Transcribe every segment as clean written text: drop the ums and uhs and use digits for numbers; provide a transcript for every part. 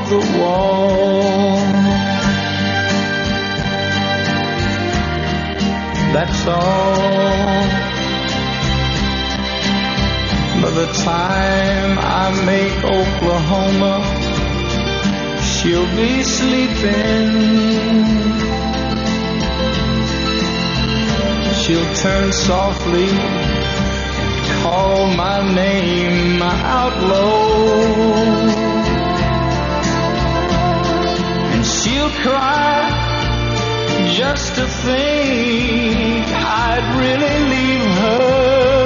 the wall. That's all. By the time I make Oklahoma, she'll be sleeping. She'll turn softly, call my name out low, and she'll cry just to think I'd really leave her.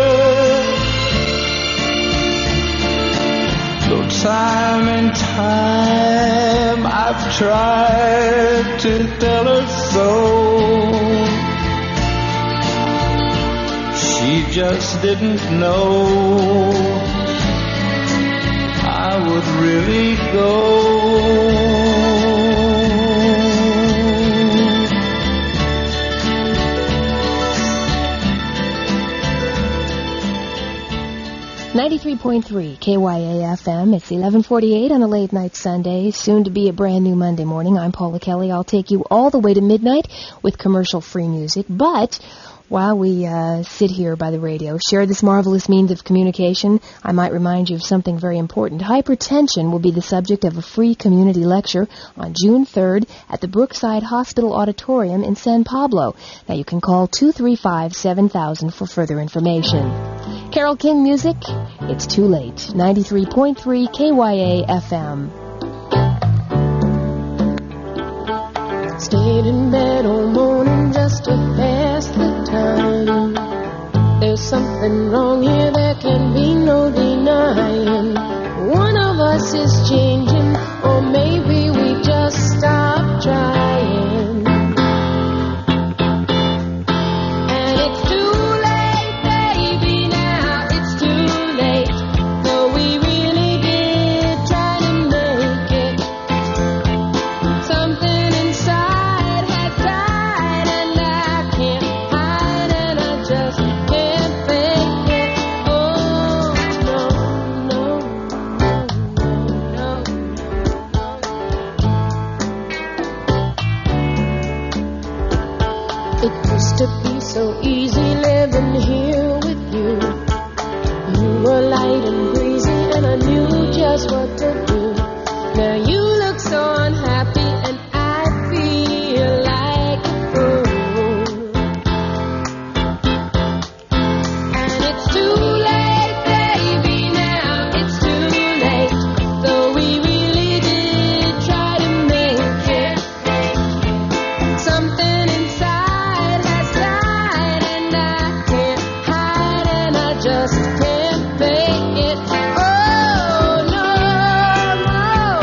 Though time and time I've tried to tell her so, she just didn't know I would really go. 93.3 KYA-FM. It's 11:48 on a late night Sunday, soon to be a brand new Monday morning. I'm Paula Kelly. I'll take you all the way to midnight with commercial-free music, but while we sit here by the radio, share this marvelous means of communication, I might remind you of something very important. Hypertension will be the subject of a free community lecture on June 3rd at the Brookside Hospital Auditorium in San Pablo. Now, you can call 235-7000 for further information. Carole King music, it's too late. 93.3 KYA-FM. Stayed in bed all morning just to pass the time. There's something wrong here, there can be no denying. One of us is changing, or maybe we just stopped trying. And it's too late, baby, now it's too late. Though we really did try to make it. Something inside has died, and I can't hide, and I just can't fake it. Oh, no, no, no, no, no. It used to be so easy living here with you. You were light and breezy, and I knew just what to do. Now you look so unhappy, and I feel like a fool. And it's too late, baby, now it's too late. Though we really did try to make it. Something inside has died, and I can't hide, and I just can't fake it. Oh, no, no.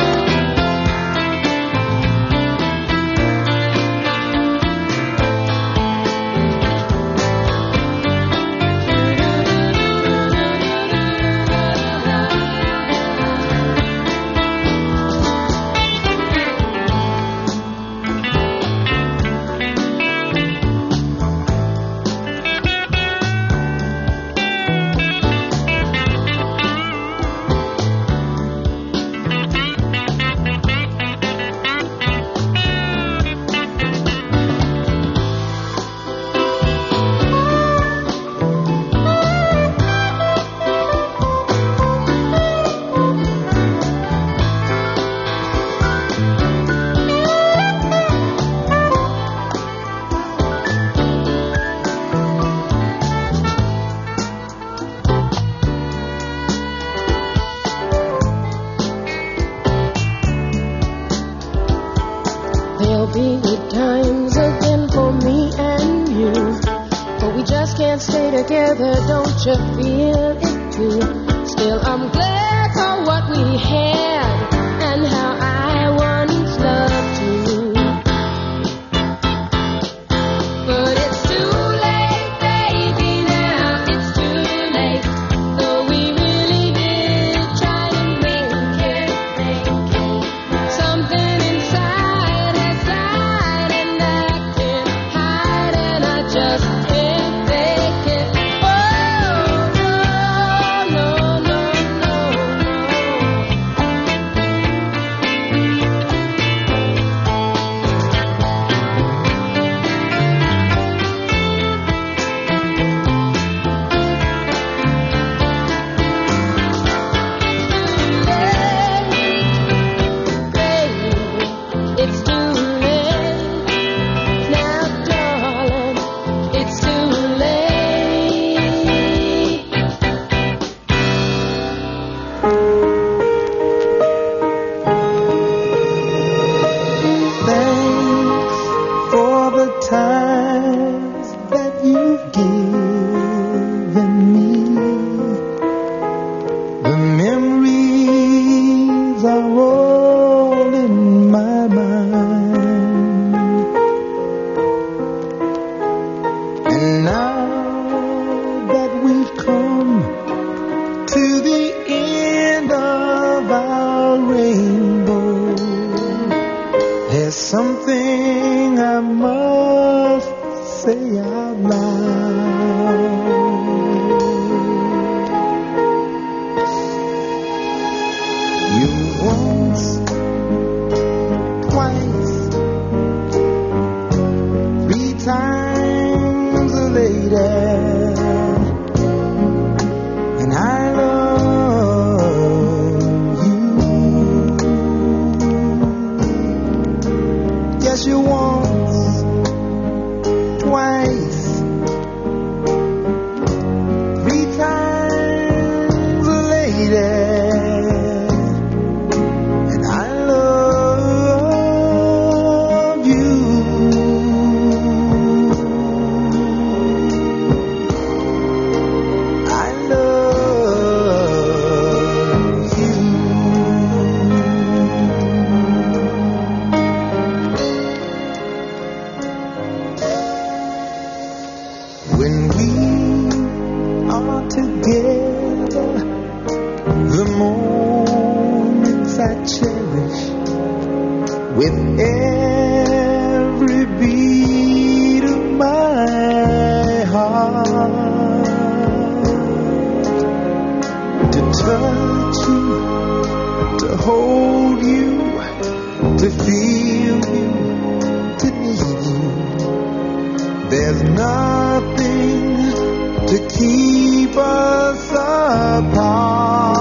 There'll be good times again for me and you, but we just can't stay together, don't you feel it too? Still, I'm glad for what we had and how I once loved you. But it's too late, baby, now it's too late. Though we really did try to make it. Something inside has died, and I can't hide, and I just can't fake it. Oh, no, no, no, no, no. I cherish with every beat of my heart. To touch you, to hold you, to feel you, to need you. There's nothing to keep us apart.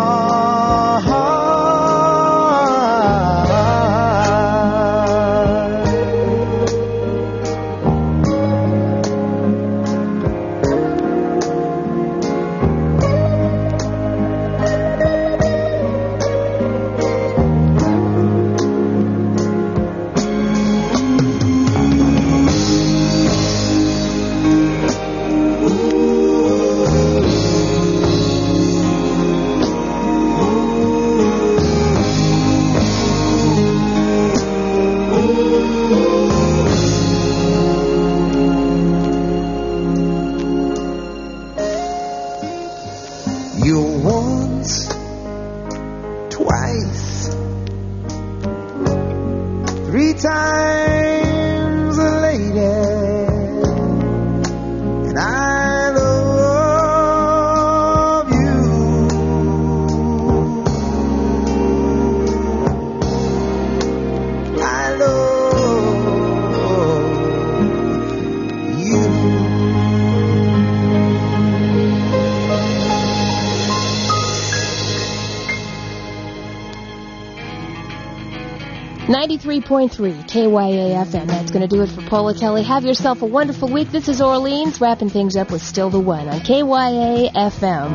.3 KYA-FM. That's going to do it for Paula Kelly. Have yourself a wonderful week. This is Orleans, wrapping things up with Still the One on KYA-FM.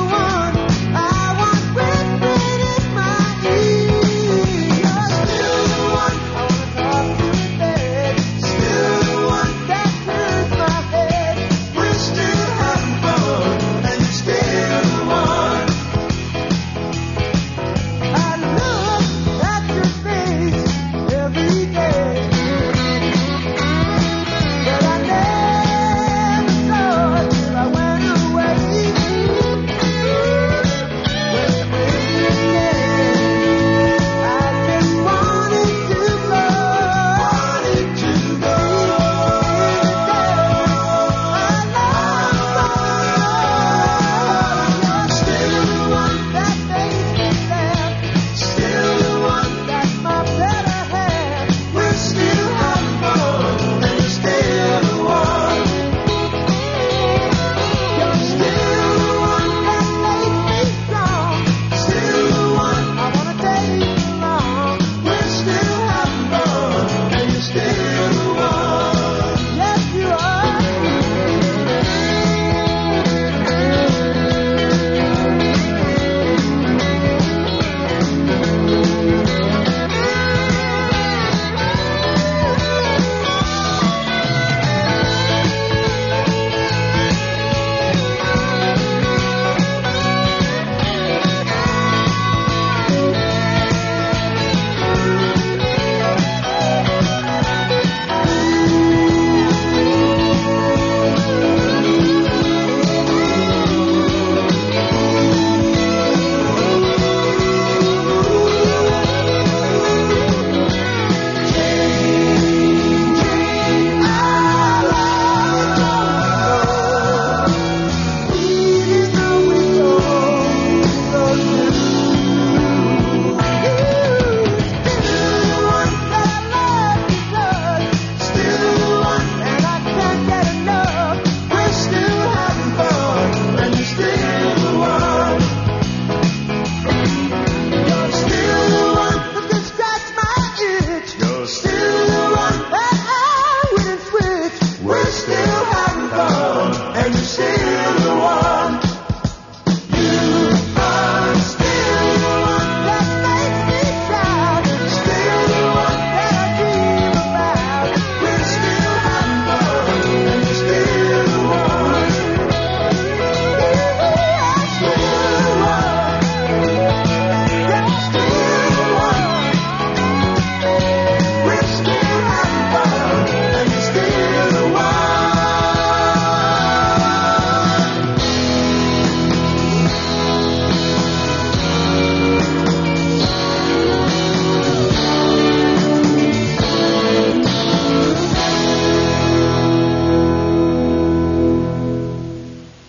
Still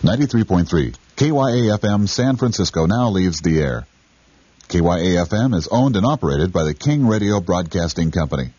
93.3. KYA-FM San Francisco now leaves the air. KYA-FM is owned and operated by the King Radio Broadcasting Company.